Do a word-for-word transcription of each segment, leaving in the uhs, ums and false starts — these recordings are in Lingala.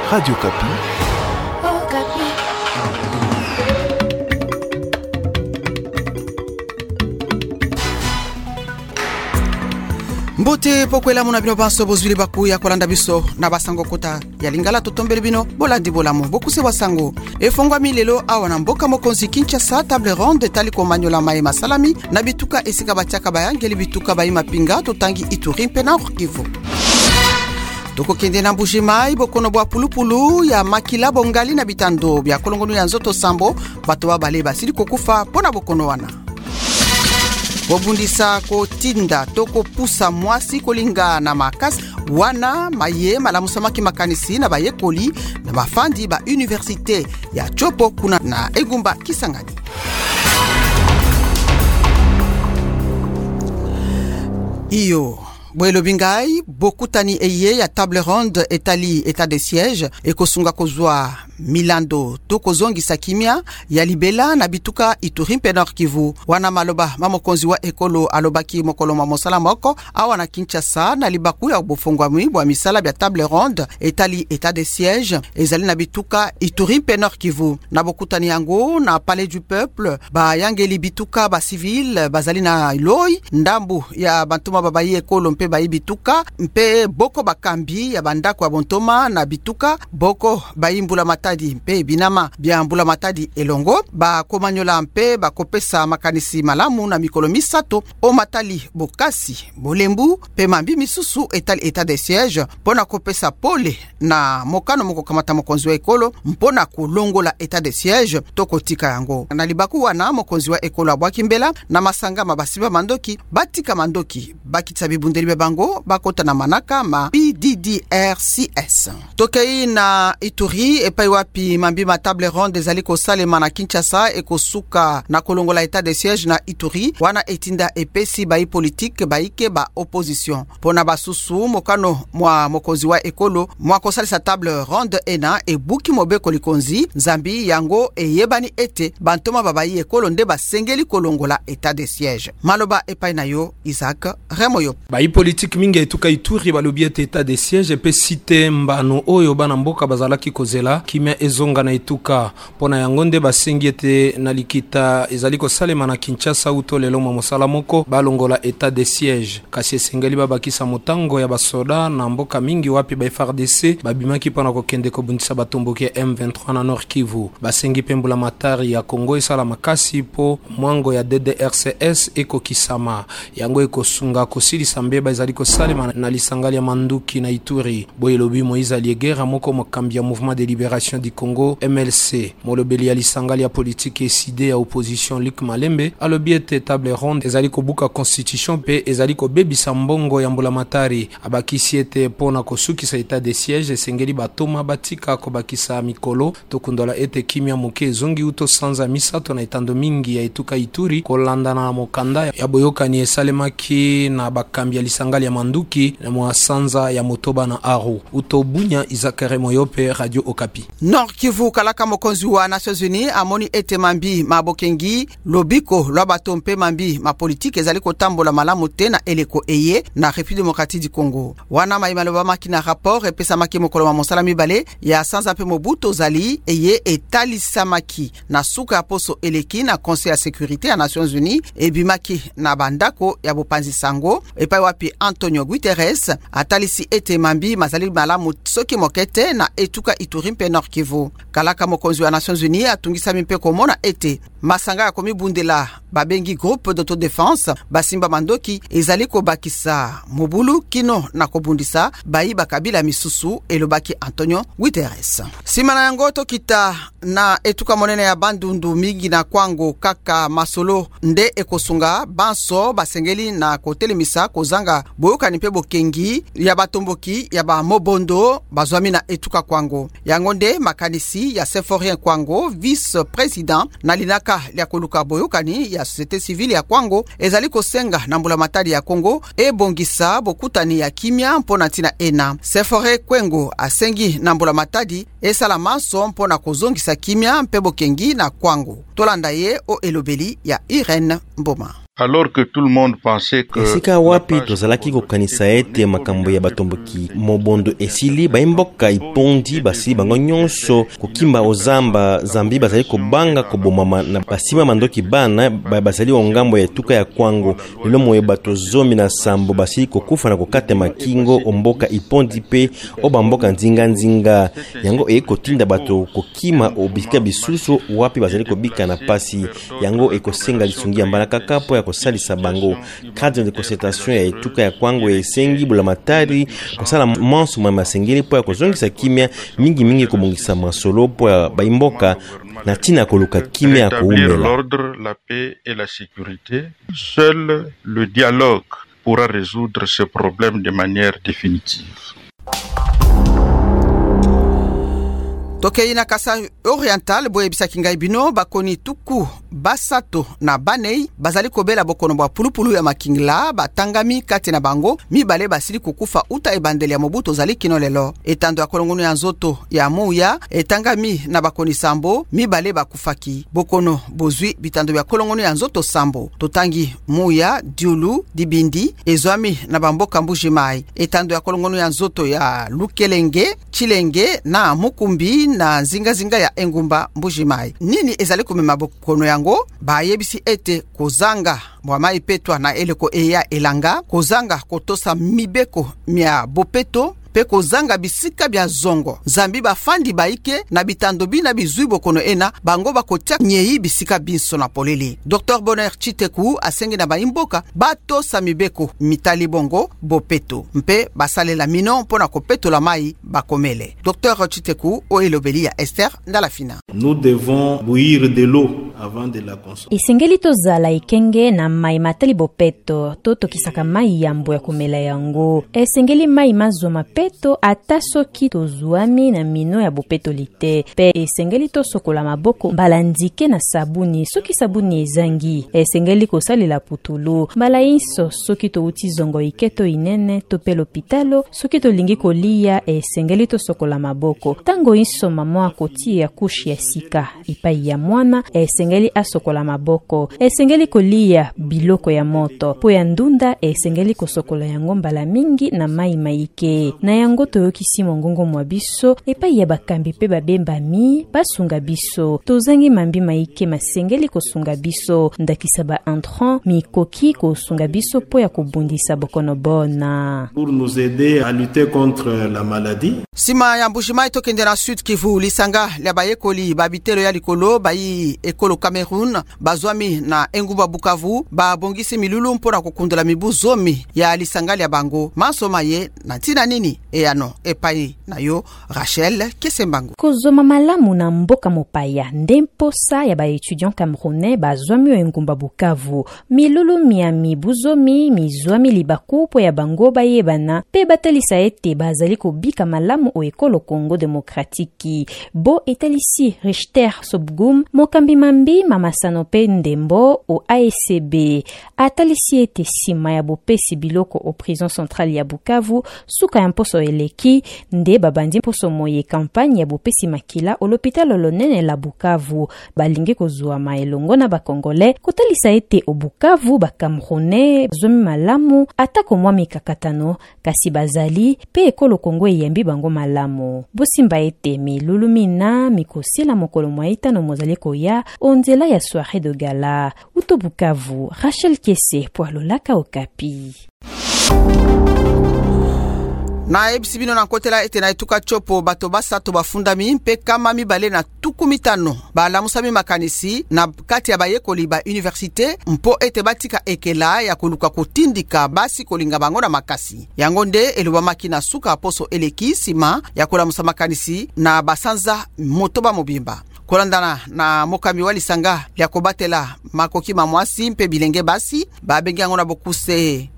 Radio Kapi. Oh, Kapi. Mbote pokwela muna bino banso bozwili baku ya kolanda biso na basango kota ya lingala totombele bino bolandi bolamu bokuse basango efongwa milelo awa na mboka mokonzi Kinshasa table ronde tali komanyola maye masalami na bituka esika batiaka bayangeli bituka bayi mapinga totangi Ituri mpe na Kivu. Toko kende na Mbujimai bokono bwa pulupulu ya makila bongali na bitando bya kolongonu ya nzoto sambo bato babale basili kokufa pona bokono wana. Bobundisa kotinda toko pusa mwasi kolinga na makasi wana maye malamusamaki makanisi na bayekoli na bafandi ba universite ya Chopo kuna na Egumba Kisangani. Iyo Bwelo bingai bokutani eye ya table ronde etali état de siège ekosunga kozwa milando toko zongi sakimia ya libela na bituka Ituri mpe Nord Kivu. Wana maloba mamokonzi wa ekolo alobaki mokolo mamosala moko awa na Kinshasa na libaku ya bofongwa mwibwa misala bya table ronde etali état de siège ezali na bituka Ituri mpe Nord Kivu. Na bokutani yango na palais du peuple ba yangeli bituka ba civil bazali na loi ndambu ya bantoma babayi ekolo mpe bayi bituka mpe boko bakambi ya bandako ya bontoma na bituka boko bayimbula matadi mpe binama bya mbula matadi elongo ba komanyola mpe bakopesa makanisi malamu na mikolo misato o matali bokasi bolembu mpe mambi misusu etali état de siège pona kopesa pole na mokano moko kamata mokonzi wa ekolo mpona kulongola état de siège tokotika yango na libaku wana mokonzi wa ekolo abwaki mbela na masanga mabasiba mandoki batika mandoki bakitsa bibundeli bango bakota na manaka ma P D D R C S. Tokei na Ituri epai wapi mambi ma table ronde ezali kosalema na Kinshasa ekosuka na kolongola état de siège na Ituri wana etinda epesi bayi politique baike ba opposition pona basusu mokano mwa mokonzi wa ekolo mwa kosalisa table ronde ena ebuki mobeko likonzi Zambi yango eyebani ete bantoma babayi ekolo nde basengeli kolongola état de siège. Maloba epai na yo Isaac Remoyo. Bayi politique mingi etuka Ituri balobi ete état de siège pe cité mbano oyo bana mboka bazalaki kozela kimia ezonga na etuka pona yango nde basengi ete na likita ezali kosalema na Kinshasa uto lelo mosala moko balongola état de siège kasi esengeli babakisa motango ya basoda na mboka mingi wapi ba F A R D C babimaki pona kokende kobundisa batomboki ya M vingt-trois na Nord Kivu basengi pembula matari ya Kongo esala makasi po mwango ya D D R C S ekokisama yango ekosunga kosilisa mbeba ezali kosalema na lisangali ya manduki na Ituri boyelobi Moïse Aliegera moko mokambi ya mouvement de libération du Congo M L C molobeli ya lisangali ya politique eside ya opposition Luc Malembe alobi ete table ronde ezali kobuka constitution pe ezali kobebisa mbongo ya mbula matari abakisi ete pona kosukisa état de siège esengeli batoma batika kobakisa mikolo tokundola ete kimia moke ezongi uto sanza misato na etando mingi ya etuka Ituri kolanda na mokanda ya boyokani esalemaki na bakambi ya lisangali ya manduki na mwa sanza ya motoba na Aru uto bunya Izakare Moyope Radio Okapi. Nord Kivu kalaka mokonzi wa Nations Unies amoni ete mambi mabokengi lobiko lwa batompe mambi ma politique ezali kotambola malamu te na eleko eye na République démocratique du Congo wana maimaloba maki na rapport epesa maki mokolo ma mosala mibale ya sanza pe mobuto zali eye etali samaki na suka ya poso eleki na Conseil ya sécurité ya Nations Unies ebimaki na bandako ya bopanzi sango epai wapi Antonio Guterres atalisi ete mambi mazali malamu soki mokete na etuka Ituri mpe Nord Kivu kalaka mokonzi wa Nations Unies atungisa mpe komona ete masanga ya komibundela babengi groupe d'autodéfense basimba mandoki ezali kobakisa mobulu kino na kobundisa bayi bakabila misusu elobaki Antonio Guterres. Simana yango tokita na etuka monene ya bandundu mingi na kwango kaka masolo nde ekosunga banso basengeli na kotelemisa kozanga boyoka nipe bokengi ya batomboki ya ba mobondo bazwami na etuka kwango yango nde makanisi ya Seforien Kwango vice président na linaka ya koluka boyokani ya société civile ya Kwango ezali kosenga na mbula matadi ya Kongo e bongisa bokutani ya kimia mpona tina ena Seforien Kwango asengi na mbula matadi esala manso mpona kozongisa kimia mpe bokengi na Kwango tolanda ye o elobeli ya Irene Mboma. alors que tout le monde pensait que esika wapi tozalaki kokanisa ete makambo ya batomboki mobondo esili baimboka ipondi basi bango nyonso kokimba ozamba zambi bazali kobanga kobomama na basima mandoki bana bazali ongambo ya etuka ya kwango lelo moye bato zomi na sambo basi kokufa na kokate makingo omboka ipondi pe obamboka nzinga nzinga yango ekotinda bato kokima obika bisusu wapi bazali kobika na pasi yango ekosenga lisungi ya mbala kakapo ya kosalisa bango cadre de concertation ya etuka ya kwango esengi bulamatari kosala mansu mama sengeli po ya kozongisa kimia mingi mingi kobongisa masolo po ya baimboka na tina koluka kimia ya koumela. L'ordre, la paix et la sécurité. Seul le dialogue pourra résoudre ce problème de manière définitive. Tokei na kasa oriental boye bisaki ngai bino bakoni tuku basato na banei bazali kobela bokono bwa pulupulu ya makingla batangami kati na bango mibale basili kukufa uta ebandeli ya Mobutu zali kino lelo etando ya kolongono ya nzoto ya Muya etangami na bakoni sambo mibale bakufaki bokono bozwi bitando ya kolongono ya nzoto sambo totangi Muya Diulu Dibindi ezwami na bamboka Mbujimai etando ya kolongono ya nzoto ya Lukelenge Chilenge na Mukumbi na zinga zinga ya Engumba Mbujimai nini ezali kumema bokono yango bayebisi ete kozanga mwamai petwa na eleko eya elanga kozanga kotosa mibeko mia bopeto pe kozanga bisika bya zongo zambi bafandi baike na bitando bina bizui bokono ena bango bakotia nyei bisika binso na poleli. Docteur Bonheur Chiteku asengi na baimboka bato samibeko mitali bongo bopeto mpe basalela mino mpona kopeto la mai bakomele. Docteur Chiteku o elobeli ya Esther Ndalafina. Nous devons bouillir de l'eau avant de la consommer. Isengeli tozala ikenge na mai matali bopeto toto kisaka mai yambo ya komela yango. Esengeli mai mazoma peto ata soki tozwami na mino ya bopeto lite pe esengeli to sokola maboko mbala ndike na sabuni soki sabuni ezangi esengeli kosalela putulu mbala inso soki to uti zongo iketo inene to pe l'hôpitalo soki to lingi kolia esengeli to sokola maboko tango inso mama akoti ya kushi ya sika ipai ya mwana esengeli asokola maboko esengeli kolia biloko ya moto po ya ndunda esengeli kosokola yango mbala mingi na mai maike na yango toyokisi mongongo mwa biso epai ya bakambi pe babemba mi basunga biso tozangi mambi maike masengeli kosunga biso ndakisa ba entrant mikoki kosunga biso po ya kobundisa bokono bona pour nous aider à lutter contre la maladie. Sima ya Mbujimai tokende na Sud Kivu lisanga lya bayekoli babitelo ya likolo bayi ekolo Cameroun bazwami na Engumba Bukavu babongisi milulu mpona kokundula mibu zomi ya lisanga lya bango masoma ye na tina nini eyano epai na yo Rachel Kesembango kozoma malamu na mboka mopaya ndemposa ya ba étudiant camerounais bazwami Engumba Bukavu milulu mia mibu zomi mizwami libaku po ya bango bayebana pe batalisa ete bazali kobika malamu o ekolo Congo Demokratiki bo etalisi Richter Sobgum mokambi mambi mamasano pe ndembo o A E C B atalisi ete sima ya bopesi biloko o prison centrale ya Bukavu suka ya mposo eleki nde babandi mposo moye kampanye ya bopesi makila o l'hôpital lonene la Bukavu balingi kozwa maelongo na bakongole kotalisa ete o Bukavu ba Camerounais zomi malamu atako mwa mikakatano kasi bazali pe ekolo Kongo eyembi bango malamu bosimba ete milulu mina mikosila mokolo mwaita no mozali koya onzela ya soirée de gala uto Bukavu Rachel Kese po alolaka Okapi. Na ebisibino na kotela ete na etuka chopo bato basato bafundami mpe kama mibale na tuku mitano balamusami makanisi na kati ya bayekoli ba université mpo ete batika ekela ya koluka kotindika basi kolinga bango na makasi yango nde elobamaki na suka poso eleki sima ya kolamusa makanisi na basanza motoba mobimba kolandana na mokami walisanga ya kobatela makoki mamwasi mpe bilenge basi babengi yango na bokuse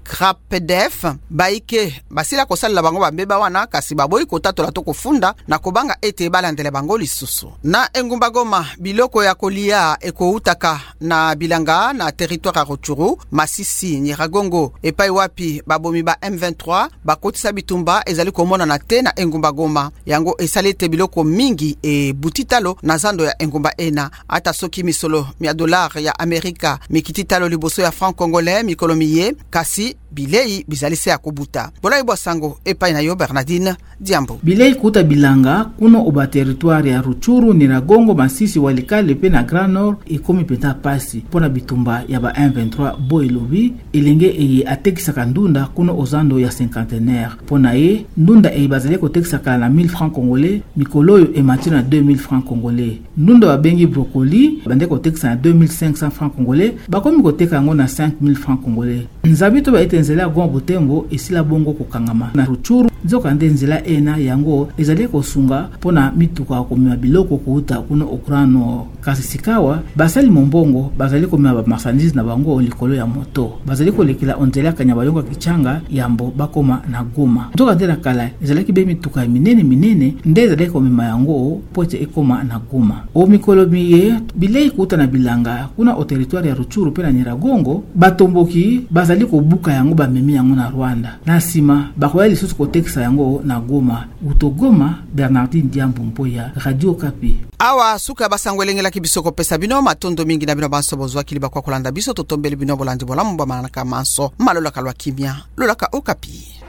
grapedef baike basila kosalela bango bambeba wana kasi baboyi kotatola to kofunda na kobanga ete balandele bango lisusu. Na engumba Goma biloko ya kolia ekoutaka na bilanga na territoire ya Rutshuru, Masisi, Nyiragongo epai wapi babomi ba M vingt-trois bakotisa bitumba ezali komona na te na engumba Goma yango esalete biloko mingi e butitalo na zando ya engumba ena ata soki misolo mia dollar ya Amerika mikititalo liboso ya franc congolais mikolomiye kasi bilei bizalise ya kubuta. Bola ibo sango epai na yo Bernardine Diambo. Bilei kuta bilanga kuno oba territoire ya Rutshuru, Nyiragongo, Masisi, Walikale pe na Grand Nord ekomi peta pasi pona bitumba ya ba M vingt-trois bo elobi elenge eye atekisaka ndunda kuno ozando ya cinquantenaire pona ye ndunda eye bazali kotekisaka na mille francs congolais mikolo yo emati na deux mille francs congolais. Ndunda babengi brocoli bande kotekisa na deux mille cinq cents francs congolais bakomi koteka yango na cinq mille francs congolais. Nzabito ba etenzela Goma Butembo esila bongo kokangama na Rutshuru nzoka nde nzela ena yango ezali kosunga pona mituka komema biloko kuuta kuno okrano kasi sikawa basali mombongo bazali komema ba marchandise na bango likolo ya moto bazali kolekela onzela kanya bayonga kichanga yambo bakoma na Goma nzoka nde kala ezali kibe mituka minene minene nde ezali komema yango pote ekoma na Goma o mikolo miye bilei kuuta na bilanga kuna o territoire ya Rutshuru pe na Nyiragongo batomboki bazali kobuka yango bamemi yango na Rwanda na sima bakoyali lisusu kotekisa yango na Goma. Utogoma, Bernardine Diambo Mpoya, Radio Kapi. Awa suka basangwelengela kibiso kopesa bino matondo mingi na bino banso bozwa kiliba kwa kolanda biso totombele bino bolandi bolamu ba manaka manso malola kalwa kimia lola ka Okapi.